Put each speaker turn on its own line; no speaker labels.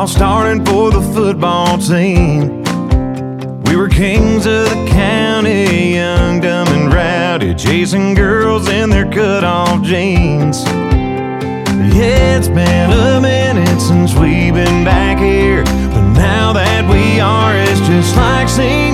all starting for the football team. We were kings of the county, young, dumb, and rowdy, chasing girls in their cut-off jeans. Yeah, it's been a minute since we've been back here, but now that we are, it's just like seeing